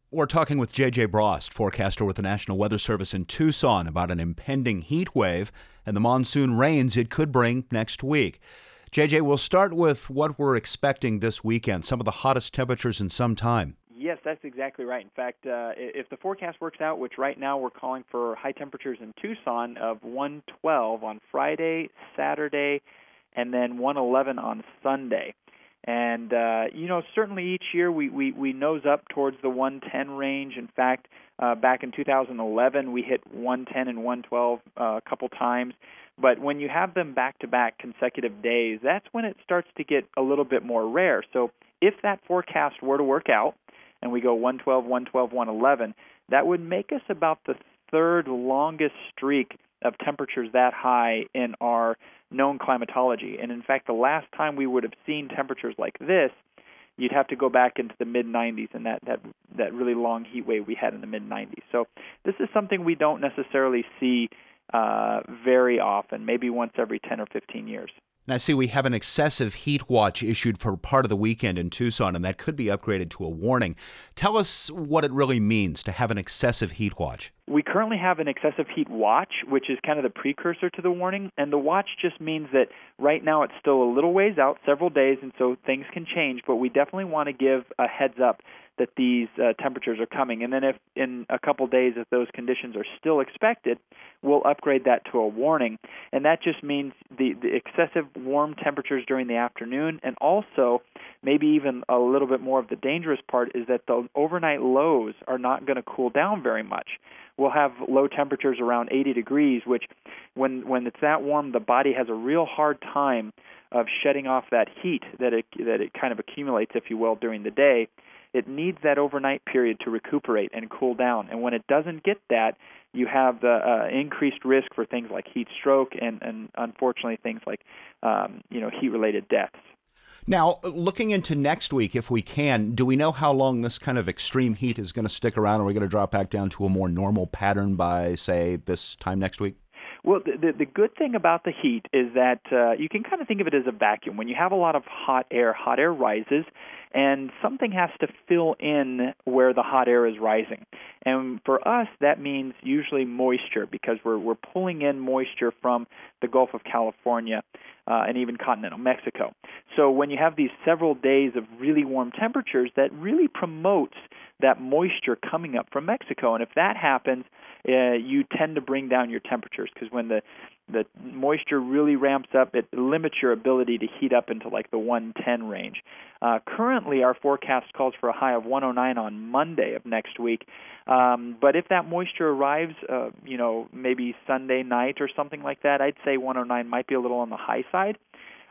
We're talking with J.J. Brost, forecaster with the National Weather Service in Tucson, about an impending heat wave and the monsoon rains it could bring next week. J.J., we'll start with what we're expecting this weekend, some of the hottest temperatures in some time. Yes, that's exactly right. In fact, if the forecast works out, which right now we're calling for high temperatures in Tucson of 112 on Friday, Saturday, and then 111 on Sunday. And, certainly each year we nose up towards the 110 range. In fact, back in 2011, we hit 110 and 112 a couple times. But when you have them back-to-back consecutive days, that's when it starts to get a little bit more rare. So if that forecast were to work out, and we go 112, 112, 111, that would make us about the third longest streak of temperatures that high in our known climatology. And in fact, the last time we would have seen temperatures like this, you'd have to go back into the mid-90s and that really long heat wave we had in the mid-90s. So this is something we don't necessarily see very often, maybe once every 10 or 15 years. Now, I see we have an excessive heat watch issued for part of the weekend in Tucson, and that could be upgraded to a warning. Tell us what it really means to have an excessive heat watch. We currently have an excessive heat watch, which is kind of the precursor to the warning, and the watch just means that right now it's still a little ways out, several days, and so things can change, but we definitely want to give a heads up that these temperatures are coming. And then if in a couple days, if those conditions are still expected, we'll upgrade that to a warning. And that just means the excessive warm temperatures during the afternoon, and also maybe even a little bit more of the dangerous part is that the overnight lows are not going to cool down very much. We'll have low temperatures around 80 degrees, which when it's that warm, the body has a real hard time of shedding off that heat that it kind of accumulates, if you will, during the day. It needs that overnight period to recuperate and cool down. And when it doesn't get that, you have the increased risk for things like heat stroke and unfortunately things like heat-related deaths. Now, looking into next week, if we can, do we know how long this kind of extreme heat is going to stick around? Are we going to drop back down to a more normal pattern by, say, this time next week? Well, the good thing about the heat is that you can kind of think of it as a vacuum. When you have a lot of hot air rises, and something has to fill in where the hot air is rising. And for us, that means usually moisture, because we're pulling in moisture from the Gulf of California and even continental Mexico. So when you have these several days of really warm temperatures, that really promotes that moisture coming up from Mexico. And if that happens, you tend to bring down your temperatures, because when the moisture really ramps up, it limits your ability to heat up into like the 110 range. Currently, our forecast calls for a high of 109 on Monday of next week. But if that moisture arrives, maybe Sunday night or something like that, I'd say 109 might be a little on the high side.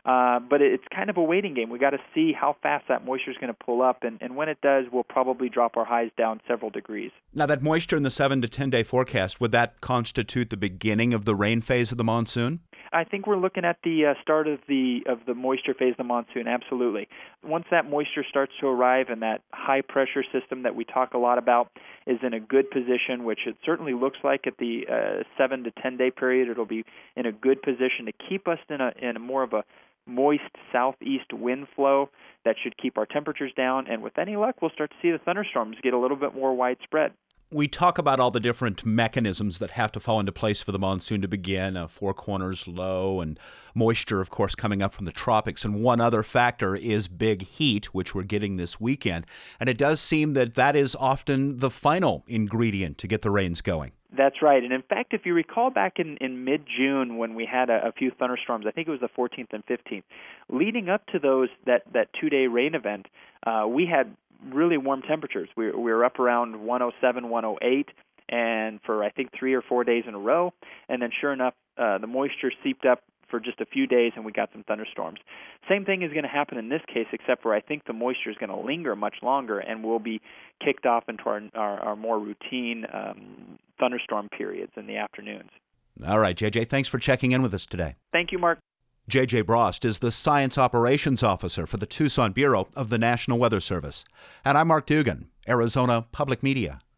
But it's kind of a waiting game. We've got to see how fast that moisture is going to pull up, and when it does, we'll probably drop our highs down several degrees. Now, that moisture in the 7 to 10 day forecast, would that constitute the beginning of the rain phase of the monsoon? I think we're looking at the start of the moisture phase of the monsoon, absolutely. Once that moisture starts to arrive and that high-pressure system that we talk a lot about is in a good position, which it certainly looks like at the 7 to 10 day period, it'll be in a good position to keep us in a more of a moist southeast wind flow that should keep our temperatures down, and with any luck, we'll start to see the thunderstorms get a little bit more widespread. We talk about all the different mechanisms that have to fall into place for the monsoon to begin, four corners low, and moisture, of course, coming up from the tropics. And one other factor is big heat, which we're getting this weekend. And it does seem that is often the final ingredient to get the rains going. That's right. And in fact, if you recall back in mid-June when we had a few thunderstorms, I think it was the 14th and 15th, leading up to that 2-day rain event, we had really warm temperatures. We were up around 107, 108, and for I think 3 or 4 days in a row. And then sure enough, the moisture seeped up for just a few days, and we got some thunderstorms. Same thing is going to happen in this case, except for I think the moisture is going to linger much longer, and we'll be kicked off into our more routine thunderstorm periods in the afternoons. All right, J.J., thanks for checking in with us today. Thank you, Mark. J.J. Brost is the Science Operations Officer for the Tucson Bureau of the National Weather Service. And I'm Mark Dugan, Arizona Public Media.